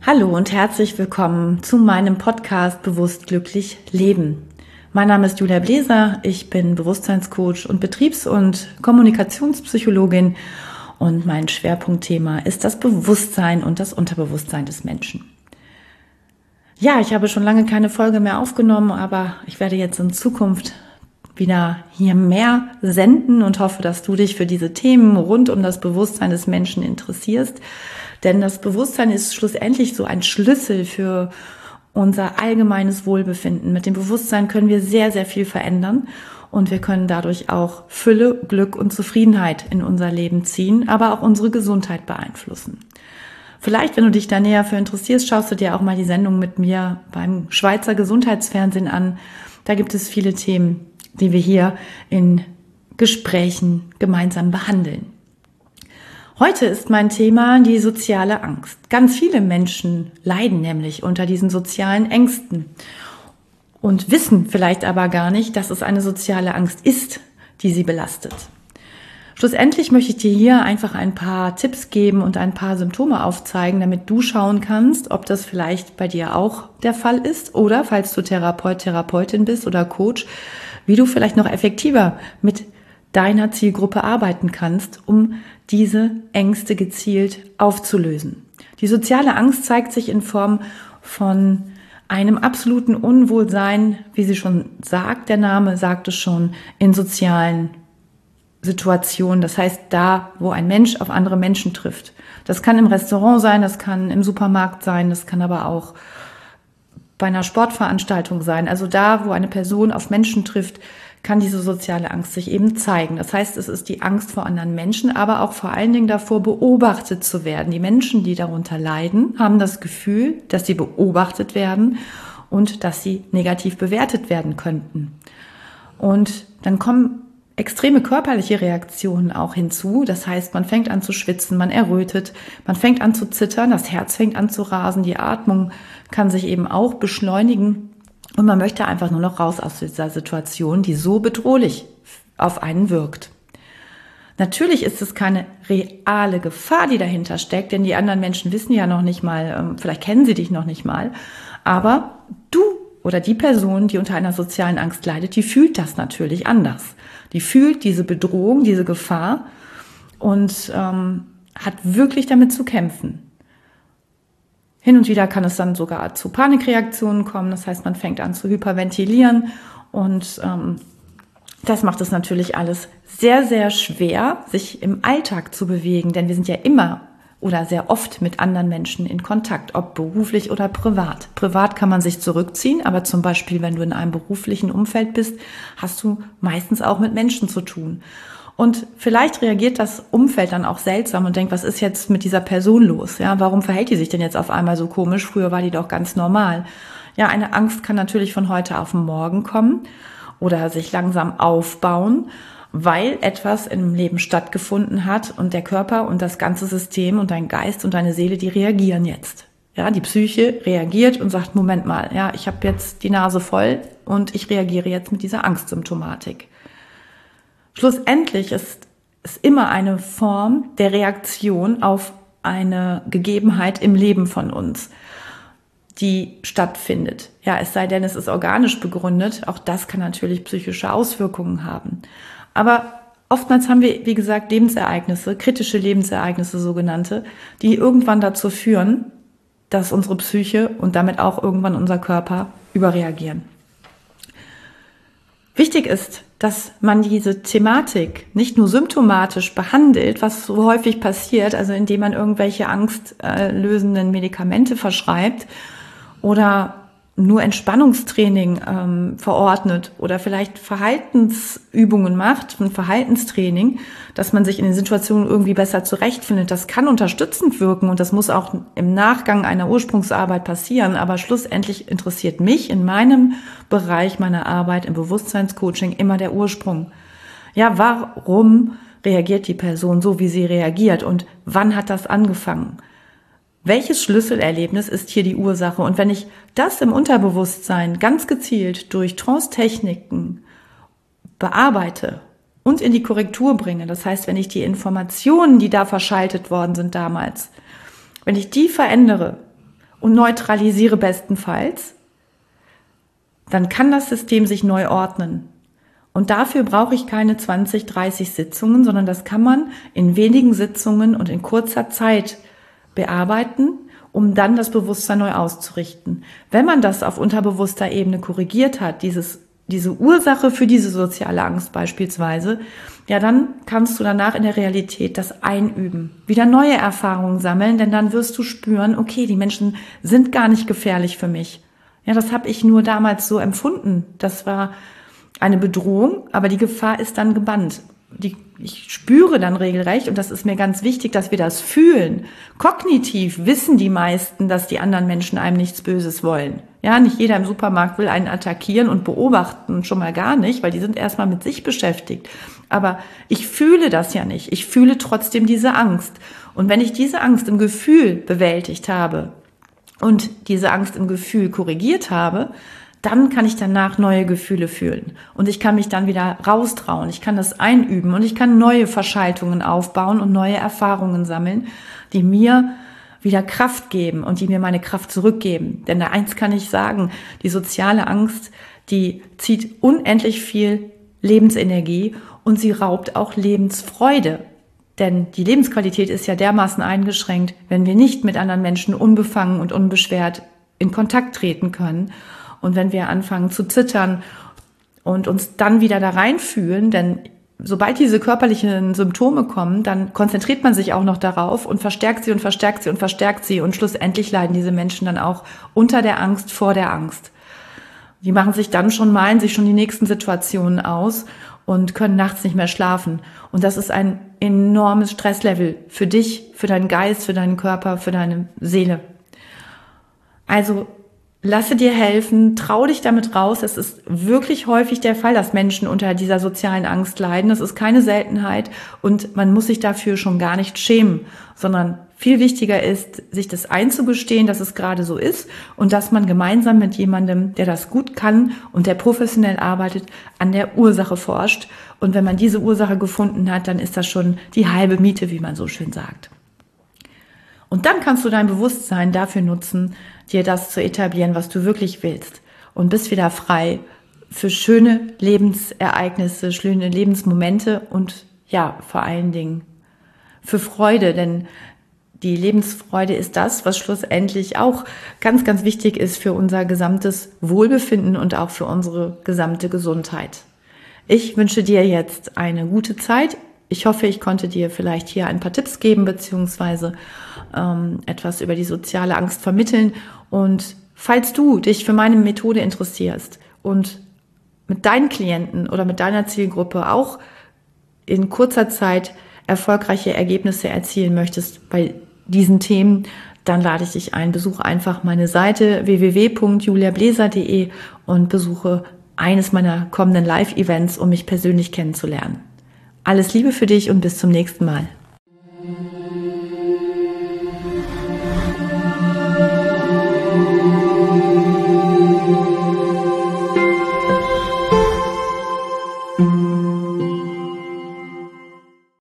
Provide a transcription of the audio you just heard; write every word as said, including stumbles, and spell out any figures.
Hallo und herzlich willkommen zu meinem Podcast Bewusst glücklich leben. Mein Name ist Julia Bläser, ich bin Bewusstseinscoach und Betriebs- und Kommunikationspsychologin und mein Schwerpunktthema ist das Bewusstsein und das Unterbewusstsein des Menschen. Ja, ich habe schon lange keine Folge mehr aufgenommen, aber ich werde jetzt in Zukunft wieder hier mehr senden und hoffe, dass du dich für diese Themen rund um das Bewusstsein des Menschen interessierst. Denn das Bewusstsein ist schlussendlich so ein Schlüssel für unser allgemeines Wohlbefinden. Mit dem Bewusstsein können wir sehr, sehr viel verändern und wir können dadurch auch Fülle, Glück und Zufriedenheit in unser Leben ziehen, aber auch unsere Gesundheit beeinflussen. Vielleicht, wenn du dich da näher für interessierst, schaust du dir auch mal die Sendung mit mir beim Schweizer Gesundheitsfernsehen an. Da gibt es viele Themen, die wir hier in Gesprächen gemeinsam behandeln. Heute ist mein Thema die soziale Angst. Ganz viele Menschen leiden nämlich unter diesen sozialen Ängsten und wissen vielleicht aber gar nicht, dass es eine soziale Angst ist, die sie belastet. Schlussendlich möchte ich dir hier einfach ein paar Tipps geben und ein paar Symptome aufzeigen, damit du schauen kannst, ob das vielleicht bei dir auch der Fall ist oder, falls du Therapeut, Therapeutin bist oder Coach, wie du vielleicht noch effektiver mit deiner Zielgruppe arbeiten kannst, um diese Ängste gezielt aufzulösen. Die soziale Angst zeigt sich in Form von einem absoluten Unwohlsein, wie sie schon sagt, der Name sagt es schon, in sozialen Situationen. Das heißt, da, wo ein Mensch auf andere Menschen trifft. Das kann im Restaurant sein, das kann im Supermarkt sein, das kann aber auch bei einer Sportveranstaltung sein. Also da, wo eine Person auf Menschen trifft, kann diese soziale Angst sich eben zeigen. Das heißt, es ist die Angst vor anderen Menschen, aber auch vor allen Dingen davor, beobachtet zu werden. Die Menschen, die darunter leiden, haben das Gefühl, dass sie beobachtet werden und dass sie negativ bewertet werden könnten. Und dann kommen extreme körperliche Reaktionen auch hinzu. Das heißt, man fängt an zu schwitzen, man errötet, man fängt an zu zittern, das Herz fängt an zu rasen, die Atmung kann sich eben auch beschleunigen. Und man möchte einfach nur noch raus aus dieser Situation, die so bedrohlich auf einen wirkt. Natürlich ist es keine reale Gefahr, die dahinter steckt, denn die anderen Menschen wissen ja noch nicht mal, vielleicht kennen sie dich noch nicht mal, aber du oder die Person, die unter einer sozialen Angst leidet, die fühlt das natürlich anders. Die fühlt diese Bedrohung, diese Gefahr und ähm, hat wirklich damit zu kämpfen. Hin und wieder kann es dann sogar zu Panikreaktionen kommen. Das heißt, man fängt an zu hyperventilieren und ähm, das macht es natürlich alles sehr, sehr schwer, sich im Alltag zu bewegen. Denn wir sind ja immer oder sehr oft mit anderen Menschen in Kontakt, ob beruflich oder privat. Privat kann man sich zurückziehen, aber zum Beispiel, wenn du in einem beruflichen Umfeld bist, hast du meistens auch mit Menschen zu tun. Und vielleicht reagiert das Umfeld dann auch seltsam und denkt, was ist jetzt mit dieser Person los? Ja, warum verhält die sich denn jetzt auf einmal so komisch? Früher war die doch ganz normal. Ja, eine Angst kann natürlich von heute auf morgen kommen oder sich langsam aufbauen, weil etwas im Leben stattgefunden hat und der Körper und das ganze System und dein Geist und deine Seele, die reagieren jetzt. Ja, die Psyche reagiert und sagt, Moment mal, ja, ich habe jetzt die Nase voll und ich reagiere jetzt mit dieser Angstsymptomatik. Schlussendlich ist es immer eine Form der Reaktion auf eine Gegebenheit im Leben von uns, die stattfindet. Ja, es sei denn, es ist organisch begründet. Auch das kann natürlich psychische Auswirkungen haben. Aber oftmals haben wir, wie gesagt, Lebensereignisse, kritische Lebensereignisse, sogenannte, die irgendwann dazu führen, dass unsere Psyche und damit auch irgendwann unser Körper überreagieren. Wichtig ist, dass man diese Thematik nicht nur symptomatisch behandelt, was so häufig passiert, also indem man irgendwelche angstlösenden Medikamente verschreibt oder nur Entspannungstraining ähm, verordnet oder vielleicht Verhaltensübungen macht, ein Verhaltenstraining, dass man sich in den Situationen irgendwie besser zurechtfindet. Das kann unterstützend wirken und das muss auch im Nachgang einer Ursprungsarbeit passieren. Aber schlussendlich interessiert mich in meinem Bereich meiner Arbeit im Bewusstseinscoaching immer der Ursprung. Ja, warum reagiert die Person so, wie sie reagiert und wann hat das angefangen? Welches Schlüsselerlebnis ist hier die Ursache? Und wenn ich das im Unterbewusstsein ganz gezielt durch Trance-Techniken bearbeite und in die Korrektur bringe, das heißt, wenn ich die Informationen, die da verschaltet worden sind damals, wenn ich die verändere und neutralisiere bestenfalls, dann kann das System sich neu ordnen. Und dafür brauche ich keine zwanzig, dreißig Sitzungen, sondern das kann man in wenigen Sitzungen und in kurzer Zeit bearbeiten, um dann das Bewusstsein neu auszurichten. Wenn man das auf unterbewusster Ebene korrigiert hat, dieses, diese Ursache für diese soziale Angst beispielsweise, ja, dann kannst du danach in der Realität das einüben, wieder neue Erfahrungen sammeln, denn dann wirst du spüren, okay, die Menschen sind gar nicht gefährlich für mich. Ja, das habe ich nur damals so empfunden. Das war eine Bedrohung, aber die Gefahr ist dann gebannt. Die, ich spüre dann regelrecht, und das ist mir ganz wichtig, dass wir das fühlen. Kognitiv wissen die meisten, dass die anderen Menschen einem nichts Böses wollen. Ja, nicht jeder im Supermarkt will einen attackieren und beobachten, schon mal gar nicht, weil die sind erstmal mit sich beschäftigt. Aber ich fühle das ja nicht. Ich fühle trotzdem diese Angst. Und wenn ich diese Angst im Gefühl bewältigt habe und diese Angst im Gefühl korrigiert habe, dann kann ich danach neue Gefühle fühlen und ich kann mich dann wieder raustrauen, ich kann das einüben und ich kann neue Verschaltungen aufbauen und neue Erfahrungen sammeln, die mir wieder Kraft geben und die mir meine Kraft zurückgeben. Denn da eins kann ich sagen, die soziale Angst, die zieht unendlich viel Lebensenergie und sie raubt auch Lebensfreude. Denn die Lebensqualität ist ja dermaßen eingeschränkt, wenn wir nicht mit anderen Menschen unbefangen und unbeschwert in Kontakt treten können. Und wenn wir anfangen zu zittern und uns dann wieder da reinfühlen, denn sobald diese körperlichen Symptome kommen, dann konzentriert man sich auch noch darauf und verstärkt sie und verstärkt sie und verstärkt sie. Und schlussendlich leiden diese Menschen dann auch unter der Angst, vor der Angst. Die machen sich dann schon, malen sich schon die nächsten Situationen aus und können nachts nicht mehr schlafen. Und das ist ein enormes Stresslevel für dich, für deinen Geist, für deinen Körper, für deine Seele. Also lasse dir helfen, trau dich damit raus. Es ist wirklich häufig der Fall, dass Menschen unter dieser sozialen Angst leiden. Das ist keine Seltenheit und man muss sich dafür schon gar nicht schämen, sondern viel wichtiger ist, sich das einzugestehen, dass es gerade so ist und dass man gemeinsam mit jemandem, der das gut kann und der professionell arbeitet, an der Ursache forscht. Und wenn man diese Ursache gefunden hat, dann ist das schon die halbe Miete, wie man so schön sagt. Und dann kannst du dein Bewusstsein dafür nutzen, dir das zu etablieren, was du wirklich willst. Und bist wieder frei für schöne Lebensereignisse, schöne Lebensmomente und ja, vor allen Dingen für Freude. Denn die Lebensfreude ist das, was schlussendlich auch ganz, ganz wichtig ist für unser gesamtes Wohlbefinden und auch für unsere gesamte Gesundheit. Ich wünsche dir jetzt eine gute Zeit. Ich hoffe, ich konnte dir vielleicht hier ein paar Tipps geben, beziehungsweise ähm, etwas über die soziale Angst vermitteln. Und falls du dich für meine Methode interessierst und mit deinen Klienten oder mit deiner Zielgruppe auch in kurzer Zeit erfolgreiche Ergebnisse erzielen möchtest bei diesen Themen, dann lade ich dich ein. Besuche einfach meine Seite w w w punkt julia bleser punkt d e und besuche eines meiner kommenden Live-Events, um mich persönlich kennenzulernen. Alles Liebe für dich und bis zum nächsten Mal.